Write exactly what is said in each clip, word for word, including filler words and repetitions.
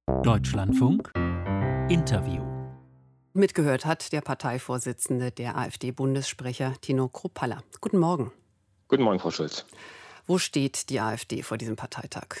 Deutschlandfunk Interview. Mitgehört hat der Parteivorsitzende der AfD-Bundessprecher Tino Kruppalla. Guten Morgen. Guten Morgen, Frau Schulz. Wo steht die AfD vor diesem Parteitag?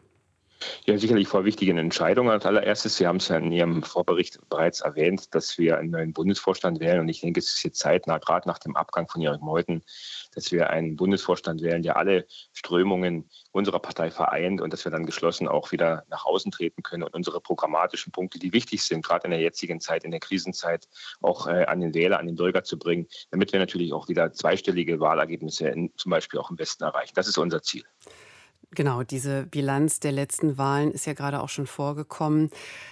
Ja, sicherlich vor wichtigen Entscheidungen. Als allererstes, Sie haben es ja in Ihrem Vorbericht bereits erwähnt, dass wir einen neuen Bundesvorstand wählen. Und ich denke, es ist jetzt zeitnah, gerade nach dem Abgang von Jörg Meuthen, dass wir einen Bundesvorstand wählen, der alle Strömungen unserer Partei vereint und dass wir dann geschlossen auch wieder nach außen treten können und unsere programmatischen Punkte, die wichtig sind, gerade in der jetzigen Zeit, in der Krisenzeit, auch äh, an den Wähler, an den Bürger zu bringen, damit wir natürlich auch wieder zweistellige Wahlergebnisse in, zum Beispiel auch im Westen erreichen. Das ist unser Ziel. Genau, diese Bilanz der letzten Wahlen ist ja gerade auch schon vorgekommen.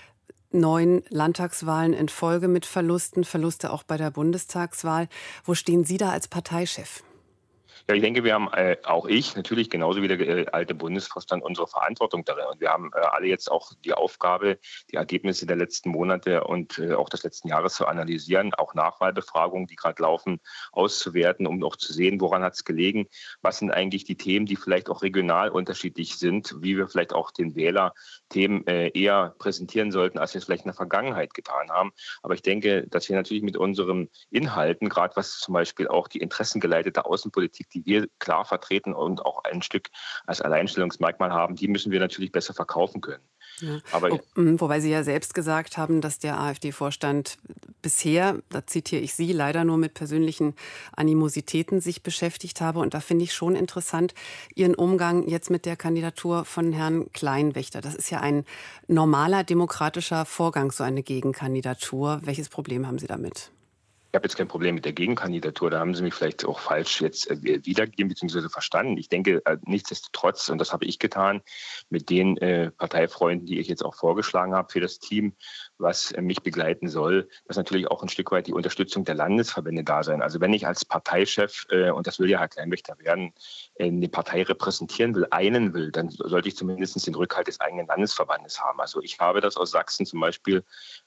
Neun Landtagswahlen in Folge mit Verlusten, Verluste auch bei der Bundestagswahl. Wo stehen Sie da als Parteichef? Ja, ich denke, wir haben, äh, auch ich, natürlich genauso wie der äh, alte Bundesvorstand, unsere Verantwortung darin. Und wir haben äh, alle jetzt auch die Aufgabe, die Ergebnisse der letzten Monate und äh, auch des letzten Jahres zu analysieren, auch Nachwahlbefragungen, die gerade laufen, auszuwerten, um auch zu sehen, woran hat es gelegen, was sind eigentlich die Themen, die vielleicht auch regional unterschiedlich sind, wie wir vielleicht auch den Wähler Themen äh, eher präsentieren sollten, als wir es vielleicht in der Vergangenheit getan haben. Aber ich denke, dass wir natürlich mit unseren Inhalten, gerade was zum Beispiel auch die interessengeleitete Außenpolitik, die wir klar vertreten und auch ein Stück als Alleinstellungsmerkmal haben, die müssen wir natürlich besser verkaufen können. Ja. Aber Wo, wobei Sie ja selbst gesagt haben, dass der AfD-Vorstand bisher, da zitiere ich Sie, leider nur mit persönlichen Animositäten sich beschäftigt habe. Und da finde ich schon interessant, Ihren Umgang jetzt mit der Kandidatur von Herrn Kleinwächter. Das ist ja ein normaler demokratischer Vorgang, so eine Gegenkandidatur. Welches Problem haben Sie damit? Ich habe jetzt kein Problem mit der Gegenkandidatur, da haben Sie mich vielleicht auch falsch jetzt wiedergegeben bzw. verstanden. Ich denke, nichtsdestotrotz, und das habe ich getan, mit den äh, Parteifreunden, die ich jetzt auch vorgeschlagen habe für das Team, was äh, mich begleiten soll, dass natürlich auch ein Stück weit die Unterstützung der Landesverbände da sein. Also wenn ich als Parteichef, äh, und das will ja Herr Kleinwächter werden, äh, eine Partei repräsentieren will, einen will, dann sollte ich zumindest den Rückhalt des eigenen Landesverbandes haben. Also ich habe das aus Sachsen zum Beispiel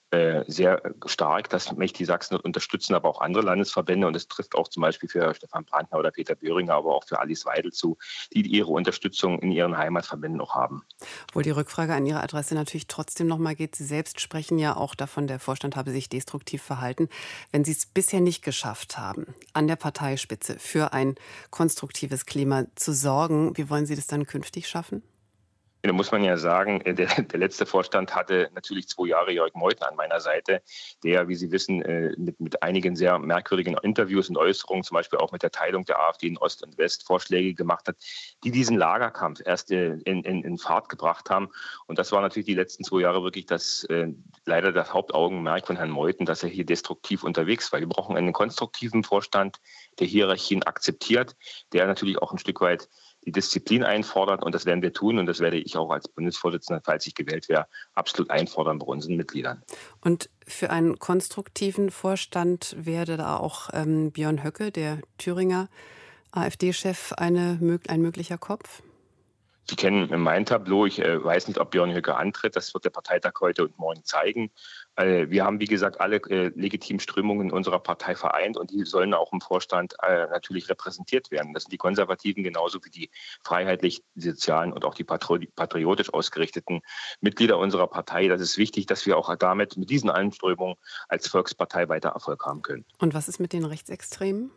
sehr stark, dass mich die Sachsen dort unterstützen, aber auch andere Landesverbände. Und das trifft auch zum Beispiel für Stefan Brandner oder Peter Böhringer, aber auch für Alice Weidel zu, die ihre Unterstützung in ihren Heimatverbänden auch haben. Obwohl die Rückfrage an Ihre Adresse natürlich trotzdem noch mal geht. Sie selbst sprechen ja auch davon, der Vorstand habe sich destruktiv verhalten. Wenn Sie es bisher nicht geschafft haben, an der Parteispitze für ein konstruktives Klima zu sorgen, wie wollen Sie das dann künftig schaffen? Da muss man ja sagen, der, der letzte Vorstand hatte natürlich zwei Jahre Jörg Meuthen an meiner Seite, der, wie Sie wissen, mit, mit einigen sehr merkwürdigen Interviews und Äußerungen, zum Beispiel auch mit der Teilung der AfD in Ost und West, Vorschläge gemacht hat, die diesen Lagerkampf erst in, in, in Fahrt gebracht haben. Und das war natürlich die letzten zwei Jahre wirklich das, äh, leider das Hauptaugenmerk von Herrn Meuthen, dass er hier destruktiv unterwegs war. Wir brauchen einen konstruktiven Vorstand, der Hierarchien akzeptiert, der natürlich auch ein Stück weit die Disziplin einfordert, und das werden wir tun, und das werde ich auch als Bundesvorsitzender, falls ich gewählt wäre, absolut einfordern bei unseren Mitgliedern. Und für einen konstruktiven Vorstand wäre da auch ähm, Björn Höcke, der Thüringer AfD-Chef, eine, ein möglicher Kopf? Sie kennen mein Tableau. Ich äh, weiß nicht, ob Björn Höcke antritt. Das wird der Parteitag heute und morgen zeigen. Äh, wir haben, wie gesagt, alle äh, legitimen Strömungen in unserer Partei vereint, und die sollen auch im Vorstand äh, natürlich repräsentiert werden. Das sind die Konservativen genauso wie die freiheitlich, die sozialen und auch die patri- patriotisch ausgerichteten Mitglieder unserer Partei. Das ist wichtig, dass wir auch damit mit diesen allen Strömungen als Volkspartei weiter Erfolg haben können. Und was ist mit den Rechtsextremen?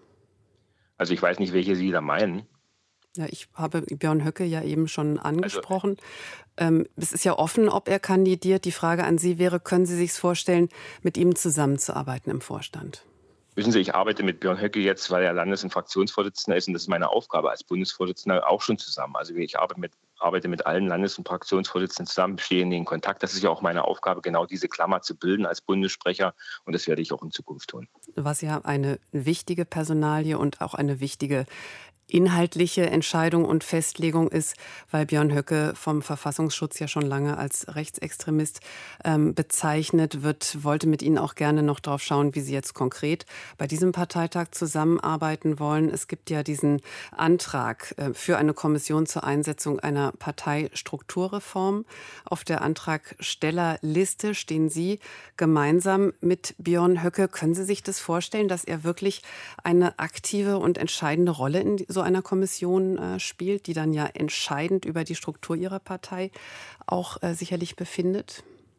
Also ich weiß nicht, welche Sie da meinen. Ja, ich habe Björn Höcke ja eben schon angesprochen. Also, ähm, es ist ja offen, ob er kandidiert. Die Frage an Sie wäre, können Sie sich vorstellen, mit ihm zusammenzuarbeiten im Vorstand? Wissen Sie, ich arbeite mit Björn Höcke jetzt, weil er Landes- und Fraktionsvorsitzender ist, und das ist meine Aufgabe als Bundesvorsitzender, auch schon zusammen. Also ich arbeite mit, arbeite mit allen Landes- und Fraktionsvorsitzenden zusammen, stehe in den Kontakt. Das ist ja auch meine Aufgabe, genau diese Klammer zu bilden als Bundessprecher, und das werde ich auch in Zukunft tun. Was ja eine wichtige Personalie und auch eine wichtige inhaltliche Entscheidung und Festlegung ist, weil Björn Höcke vom Verfassungsschutz ja schon lange als Rechtsextremist ähm, bezeichnet wird, wollte mit Ihnen auch gerne noch darauf schauen, wie Sie jetzt konkret bei diesem Parteitag zusammenarbeiten wollen. Es gibt ja diesen Antrag äh, für eine Kommission zur Einsetzung einer Parteistrukturreform. Auf der Antragstellerliste stehen Sie gemeinsam mit Björn Höcke. Können Sie sich das vorstellen, dass er wirklich eine aktive und entscheidende Rolle in so einer Kommission äh, spielt, die dann ja entscheidend über die Struktur Ihrer Partei auch äh, sicherlich befindet?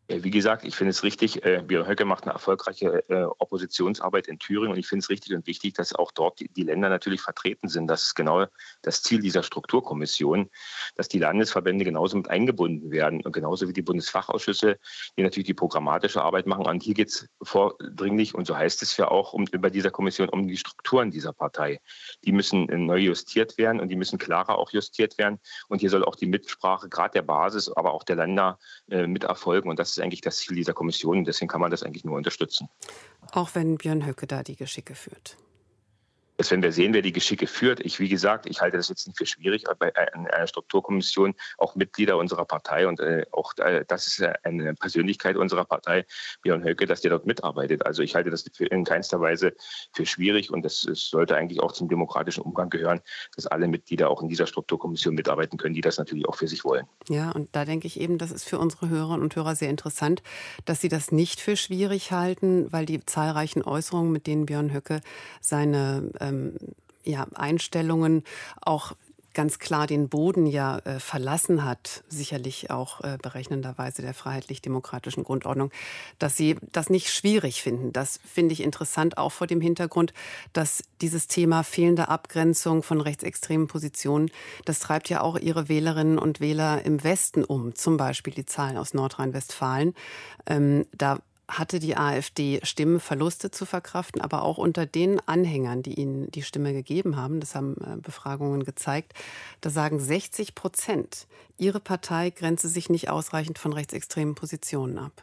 Ja, wie gesagt, ich finde es richtig, äh, Björn Höcke macht eine erfolgreiche äh, Oppositionsarbeit in Thüringen und ich finde es richtig und wichtig, dass auch dort die, die Länder natürlich vertreten sind. Das ist genau das Ziel dieser Strukturkommission, dass die Landesverbände genauso mit eingebunden werden und genauso wie die Bundesfachausschüsse, die natürlich die programmatische Arbeit machen. Und hier geht es vordringlich, und so heißt es ja auch, um, bei dieser Kommission um die Strukturen dieser Partei. Die müssen äh, neu justiert werden und die müssen klarer auch justiert werden. Und hier soll auch die Mitsprache gerade der Basis, aber auch der Länder äh, mit erfolgen. Und das ist eigentlich das Ziel dieser Kommission. Deswegen kann man das eigentlich nur unterstützen. Auch wenn Björn Höcke da die Geschicke führt. Jetzt werden wir sehen, wer die Geschicke führt. Ich, wie gesagt, ich halte das jetzt nicht für schwierig, bei einer Strukturkommission auch Mitglieder unserer Partei und äh, auch äh, das ist eine Persönlichkeit unserer Partei, Björn Höcke, dass der dort mitarbeitet. Also ich halte das für in keinster Weise für schwierig und das, das sollte eigentlich auch zum demokratischen Umgang gehören, dass alle Mitglieder auch in dieser Strukturkommission mitarbeiten können, die das natürlich auch für sich wollen. Ja, und da denke ich eben, das ist für unsere Hörerinnen und Hörer sehr interessant, dass sie das nicht für schwierig halten, weil die zahlreichen Äußerungen, mit denen Björn Höcke seine ähm, ja, Einstellungen auch ganz klar den Boden ja äh, verlassen hat, sicherlich auch äh, berechnenderweise der freiheitlich-demokratischen Grundordnung, dass Sie das nicht schwierig finden. Das finde ich interessant, auch vor dem Hintergrund, dass dieses Thema fehlende Abgrenzung von rechtsextremen Positionen, das treibt ja auch Ihre Wählerinnen und Wähler im Westen um, zum Beispiel die Zahlen aus Nordrhein-Westfalen. Ähm, da hatte die AfD Stimmenverluste zu verkraften, aber auch unter den Anhängern, die ihnen die Stimme gegeben haben, das haben Befragungen gezeigt, da sagen sechzig Prozent, ihre Partei grenze sich nicht ausreichend von rechtsextremen Positionen ab.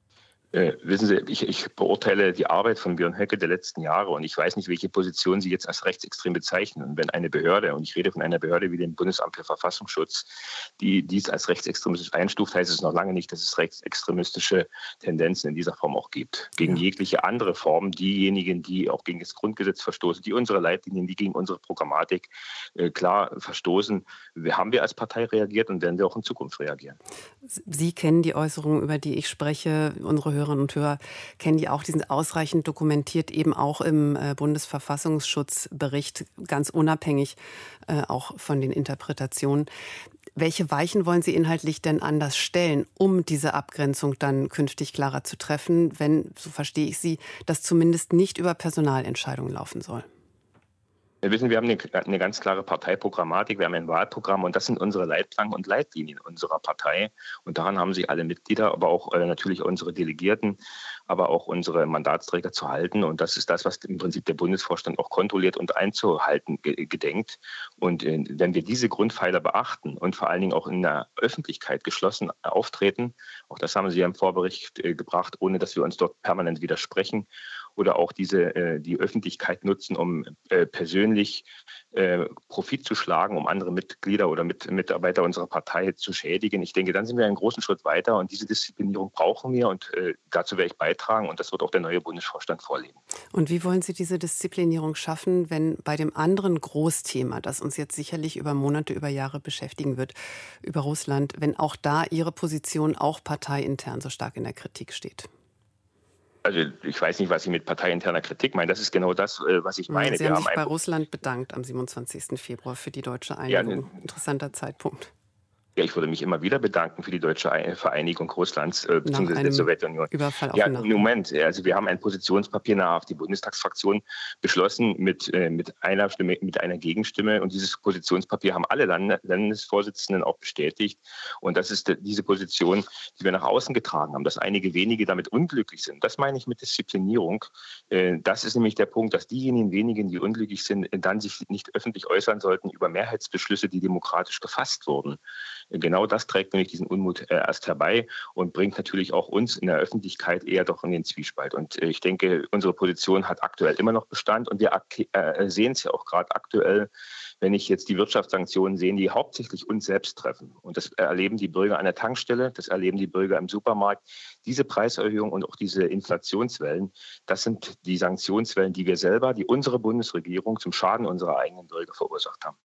Äh, wissen Sie, ich, ich beurteile die Arbeit von Björn Höcke der letzten Jahre und ich weiß nicht, welche Position Sie jetzt als rechtsextrem bezeichnen. Und wenn eine Behörde, und ich rede von einer Behörde wie dem Bundesamt für Verfassungsschutz, die dies als rechtsextremistisch einstuft, heißt es noch lange nicht, dass es rechtsextremistische Tendenzen in dieser Form auch gibt. Gegen jegliche andere Form, diejenigen, die auch gegen das Grundgesetz verstoßen, die unsere Leitlinien, die gegen unsere Programmatik äh, klar verstoßen, haben wir als Partei reagiert und werden wir auch in Zukunft reagieren. Sie kennen die Äußerungen, über die ich spreche, unsere Hörerinnen und Hörer kennen die auch, die sind ausreichend dokumentiert, eben auch im äh, Bundesverfassungsschutzbericht, ganz unabhängig äh, auch von den Interpretationen. Welche Weichen wollen Sie inhaltlich denn anders stellen, um diese Abgrenzung dann künftig klarer zu treffen, wenn, so verstehe ich Sie, das zumindest nicht über Personalentscheidungen laufen soll? Wir wissen, wir haben eine, eine ganz klare Parteiprogrammatik, wir haben ein Wahlprogramm und das sind unsere Leitplanken und Leitlinien unserer Partei. Und daran haben sich alle Mitglieder, aber auch äh, natürlich unsere Delegierten, aber auch unsere Mandatsträger zu halten. Und das ist das, was im Prinzip der Bundesvorstand auch kontrolliert und einzuhalten ge- gedenkt. Und äh, wenn wir diese Grundpfeiler beachten und vor allen Dingen auch in der Öffentlichkeit geschlossen auftreten, auch das haben Sie ja im Vorbericht äh, gebracht, ohne dass wir uns dort permanent widersprechen, oder auch diese, äh, die Öffentlichkeit nutzen, um äh, persönlich äh, Profit zu schlagen, um andere Mitglieder oder mit, Mitarbeiter unserer Partei zu schädigen. Ich denke, dann sind wir einen großen Schritt weiter und diese Disziplinierung brauchen wir und äh, dazu werde ich beitragen und das wird auch der neue Bundesvorstand vorlegen. Und wie wollen Sie diese Disziplinierung schaffen, wenn bei dem anderen Großthema, das uns jetzt sicherlich über Monate, über Jahre beschäftigen wird, über Russland, wenn auch da Ihre Position auch parteiintern so stark in der Kritik steht? Also ich weiß nicht, was Sie mit parteiinterner Kritik meinen. Das ist genau das, was ich meine. Sie haben Wir sich haben bei Russland bedankt am siebenundzwanzigsten Februar für die deutsche Einigung. Ja, ne, Interessanter Zeitpunkt. Ja, ich würde mich immer wieder bedanken für die deutsche Vereinigung Russlands äh, bzw. der Sowjetunion. Überfall auf ja, den Moment. Also wir haben ein Positionspapier in der AfD-Bundestagsfraktion beschlossen mit, äh, mit einer Stimme, mit einer Gegenstimme. Und dieses Positionspapier haben alle Land Landesvorsitzenden auch bestätigt. Und das ist diese Position, die wir nach außen getragen haben, dass einige wenige damit unglücklich sind. Das meine ich mit Disziplinierung. Äh, das ist nämlich der Punkt, dass diejenigen wenigen, die unglücklich sind, dann sich nicht öffentlich äußern sollten über Mehrheitsbeschlüsse, die demokratisch gefasst wurden. Genau das trägt nämlich diesen Unmut erst herbei und bringt natürlich auch uns in der Öffentlichkeit eher doch in den Zwiespalt. Und ich denke, unsere Position hat aktuell immer noch Bestand und wir sehen es ja auch gerade aktuell, wenn ich jetzt die Wirtschaftssanktionen sehe, die hauptsächlich uns selbst treffen. Und das erleben die Bürger an der Tankstelle, das erleben die Bürger im Supermarkt. Diese Preiserhöhung und auch diese Inflationswellen, das sind die Sanktionswellen, die wir selber, die unsere Bundesregierung zum Schaden unserer eigenen Bürger verursacht haben.